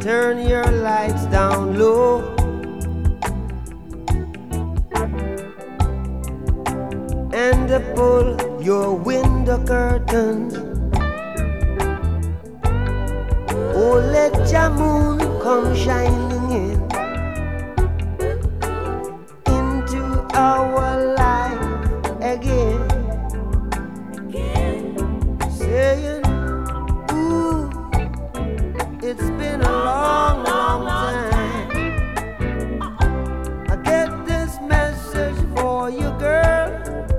Turn your lights down low. And pull your window curtains. Oh, let your moon come shining in into our life again. Saying, ooh, it's been a long, long time. I get this message for you, girl.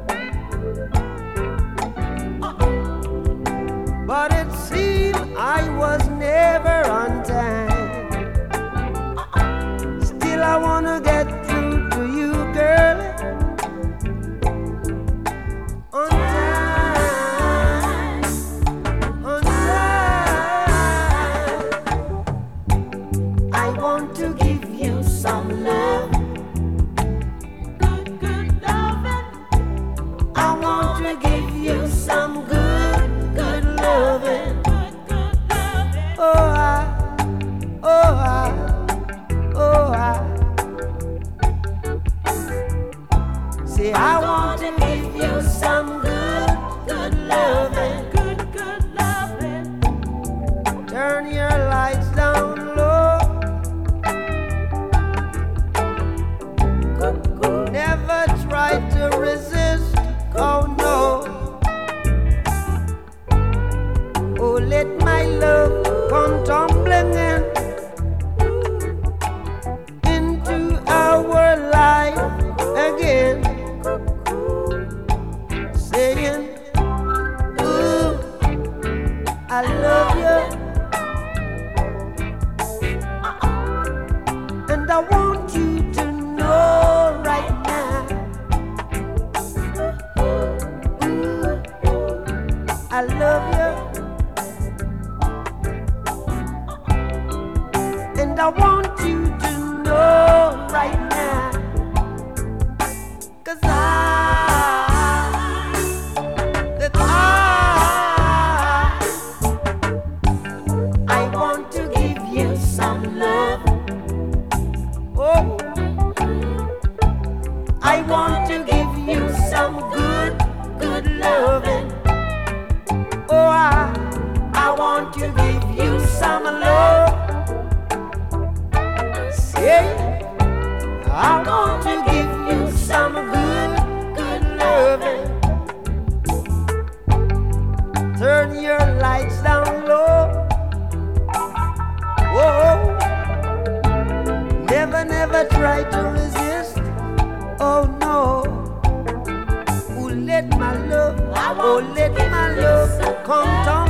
But it seemed I was never on time. Still I wanna get through to you, girl. On time, on time. I want to give you some love. Good, good loving. I want to give you some good, good loving. Oh, say I want to give you some good, good loving. Good, good loving. Turn your lights down low. Never try to resist. Oh no. Oh, let my love come tumbling in into our life again. Saying, ooh, I love you. And I want you to know right now. Ooh, I love you. And I want you to know right now. 'Cause I want to give you some love. Oh, I want to give you some good, good loving. Oh, I want to give you some love. Say, I want to give you some good, good loving. Turn your lights down low. Whoa. Never, never try to resist. Oh no. Oh, let my love, oh, let my love come down.